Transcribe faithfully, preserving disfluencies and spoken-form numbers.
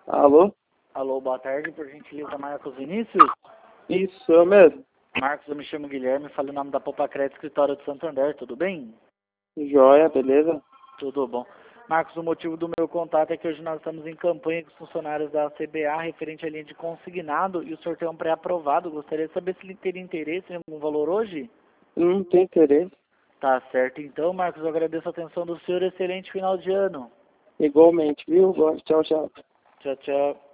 Alô? Alô, boa tarde, por gentileza, Marcos Vinícius? Isso, eu mesmo. Marcos, eu me chamo Guilherme, falo o nome da Popa Crédito Escritório de Santander, tudo bem? Joia, beleza? Tudo bom. Marcos, o motivo do meu contato é que hoje nós estamos em campanha com os funcionários da C B A referente à linha de consignado e o sorteio é um pré-aprovado. Gostaria de saber se ele teria interesse em algum valor hoje? Não tem interesse. Tá certo, então, Marcos, eu agradeço a atenção do senhor. Excelente final de ano. Igualmente, viu? Tchau, tchau. Tchau, tchau.